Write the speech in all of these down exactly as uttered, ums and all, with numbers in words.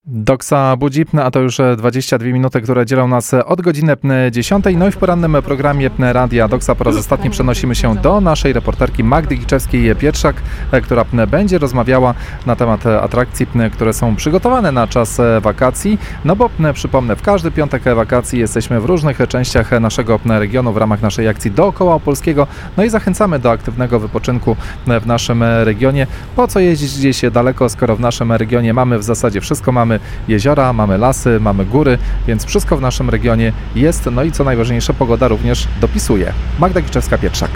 Doksa budzi, a to już dwadzieścia dwie minuty, które dzielą nas od godziny dziesiątej. No i w porannym programie Radia Doksa po raz ostatni przenosimy się do naszej reporterki Magdy Giczewskiej-Pietrzak, która będzie rozmawiała na temat atrakcji, które są przygotowane na czas wakacji. No bo przypomnę, w każdy piątek wakacji jesteśmy w różnych częściach naszego regionu w ramach naszej akcji dookoła Opolskiego. No i zachęcamy do aktywnego wypoczynku w naszym regionie. Po co jeździć gdzieś daleko, skoro w naszym regionie mamy w zasadzie wszystko, mamy jeziora, mamy lasy, mamy góry, więc wszystko w naszym regionie jest. No i co najważniejsze, pogoda również dopisuje. Magda Giczewska-Pietrzak.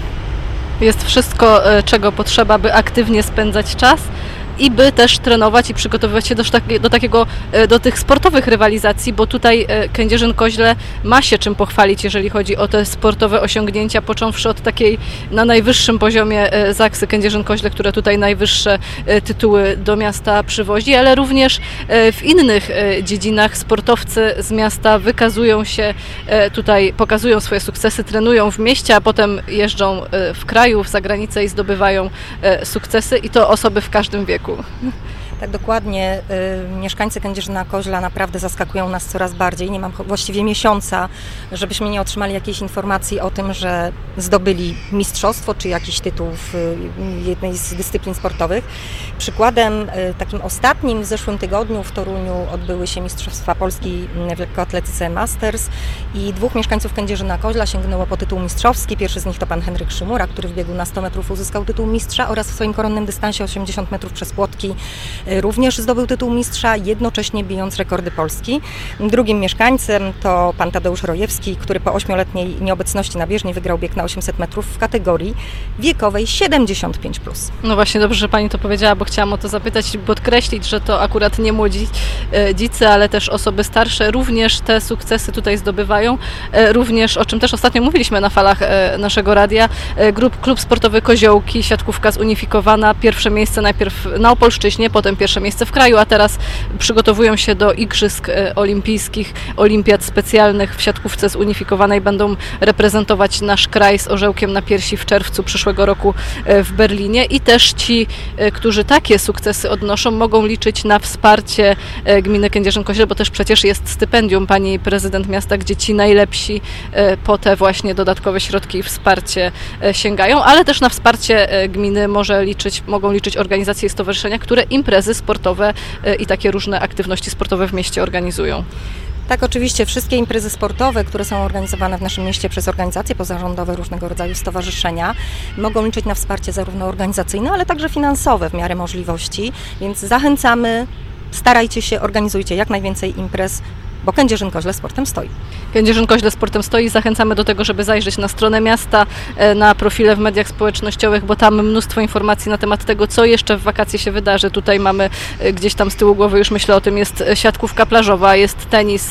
Jest wszystko, czego potrzeba, by aktywnie spędzać czas i by też trenować i przygotowywać się do, do takiego, do tych sportowych rywalizacji, bo tutaj Kędzierzyn-Koźle ma się czym pochwalić, jeżeli chodzi o te sportowe osiągnięcia, począwszy od takiej na najwyższym poziomie Zaksy Kędzierzyn-Koźle, które tutaj najwyższe tytuły do miasta przywozi, ale również w innych dziedzinach sportowcy z miasta wykazują się tutaj, pokazują swoje sukcesy, trenują w mieście, a potem jeżdżą w kraju, za granicę i zdobywają sukcesy i to osoby w każdym wieku. Tak, dokładnie. Y, mieszkańcy Kędzierzyna-Koźla naprawdę zaskakują nas coraz bardziej. Nie mam właściwie miesiąca, żebyśmy nie otrzymali jakiejś informacji o tym, że zdobyli mistrzostwo czy jakiś tytuł w jednej z dyscyplin sportowych. Przykładem y, takim ostatnim w zeszłym tygodniu w Toruniu odbyły się Mistrzostwa Polski w lekkoatletyce Masters i dwóch mieszkańców Kędzierzyna-Koźla sięgnęło po tytuł mistrzowski. Pierwszy z nich to pan Henryk Szymura, który w biegu na sto metrów uzyskał tytuł mistrza oraz w swoim koronnym dystansie osiemdziesiąt metrów przez płotki również zdobył tytuł mistrza, jednocześnie bijąc rekordy Polski. Drugim mieszkańcem to pan Tadeusz Rojewski, który po ośmioletniej nieobecności na bieżni wygrał bieg na osiemset metrów w kategorii wiekowej siedemdziesiąt pięć plus. No właśnie, dobrze, że pani to powiedziała, bo chciałam o to zapytać i podkreślić, że to akurat nie młodzi dzicy, ale też osoby starsze również te sukcesy tutaj zdobywają. Również, o czym też ostatnio mówiliśmy na falach naszego radia, grup, klub sportowy Koziołki, siatkówka zunifikowana, pierwsze miejsce najpierw na Opolszczyźnie, potem pierwsze miejsce w kraju, a teraz przygotowują się do Igrzysk Olimpijskich, olimpiad specjalnych w siatkówce zunifikowanej. Będą reprezentować nasz kraj z orzełkiem na piersi w czerwcu przyszłego roku w Berlinie i też ci, którzy takie sukcesy odnoszą, mogą liczyć na wsparcie gminy Kędzierzyn-Koźle, bo też przecież jest stypendium pani prezydent miasta, gdzie ci najlepsi po te właśnie dodatkowe środki i wsparcie sięgają, ale też na wsparcie gminy może liczyć, mogą liczyć organizacje i stowarzyszenia, które imprezy sportowe i takie różne aktywności sportowe w mieście organizują. Tak, oczywiście wszystkie imprezy sportowe, które są organizowane w naszym mieście przez organizacje pozarządowe, różnego rodzaju stowarzyszenia, mogą liczyć na wsparcie zarówno organizacyjne, ale także finansowe w miarę możliwości, więc zachęcamy, starajcie się, organizujcie jak najwięcej imprez, bo Kędzierzyn-Koźle sportem stoi. Kędzierzyn-Koźle sportem stoi. Zachęcamy do tego, żeby zajrzeć na stronę miasta, na profile w mediach społecznościowych, bo tam mnóstwo informacji na temat tego, co jeszcze w wakacje się wydarzy. Tutaj mamy gdzieś tam z tyłu głowy, już myślę o tym, jest siatkówka plażowa, jest tenis,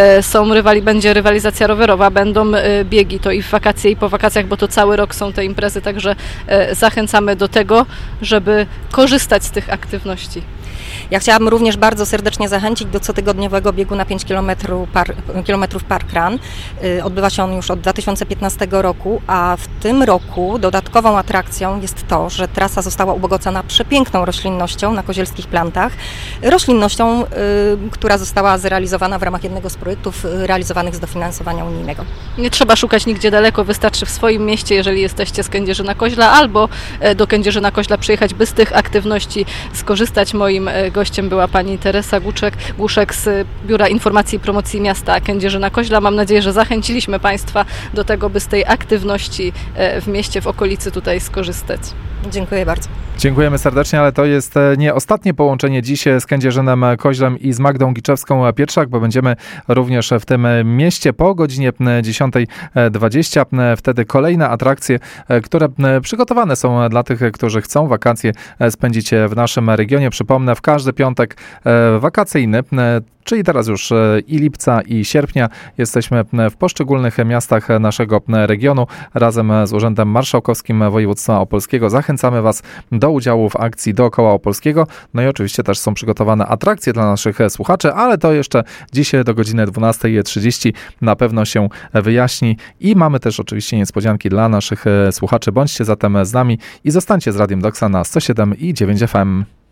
są rywali, będzie rywalizacja rowerowa, będą biegi, to i w wakacje, i po wakacjach, bo to cały rok są te imprezy, także zachęcamy do tego, żeby korzystać z tych aktywności. Ja chciałabym również bardzo serdecznie zachęcić do cotygodniowego biegu na pięć kilometrów Park Run. Odbywa się on już od dwa tysiące piętnastego roku, a w tym roku dodatkową atrakcją jest to, że trasa została ubogacona przepiękną roślinnością na kozielskich plantach. Roślinnością, która została zrealizowana w ramach jednego z projektów realizowanych z dofinansowania unijnego. Nie trzeba szukać nigdzie daleko, wystarczy w swoim mieście, jeżeli jesteście z Kędzierzyna-Koźla, albo do Kędzierzyna-Koźla przyjechać, by z tych aktywności skorzystać. Moim gościem była pani Teresa Guczek, Guszek z Biura Informacji i Promocji Miasta Kędzierzyna-Koźla. Mam nadzieję, że zachęciliśmy Państwa do tego, by z tej aktywności w mieście, w okolicy tutaj skorzystać. Dziękuję bardzo. Dziękujemy serdecznie, ale to jest nie ostatnie połączenie dziś z Kędzierzynem Koźlem i z Magdą Giczewską-Pietrzak, bo będziemy również w tym mieście po godzinie dziesiąta dwadzieścia. Wtedy kolejne atrakcje, które przygotowane są dla tych, którzy chcą wakacje spędzić w naszym regionie. Przypomnę, w każdy piątek wakacyjny, czyli teraz już i lipca, i sierpnia jesteśmy w poszczególnych miastach naszego regionu razem z Urzędem Marszałkowskim Województwa Opolskiego. Zachęcamy Was do udziału w akcji dookoła Opolskiego. No i oczywiście też są przygotowane atrakcje dla naszych słuchaczy, ale to jeszcze dziś do godziny dwunasta trzydzieści na pewno się wyjaśni i mamy też oczywiście niespodzianki dla naszych słuchaczy. Bądźcie zatem z nami i zostańcie z Radiem Doksa na sto siedem i dziewięć F M.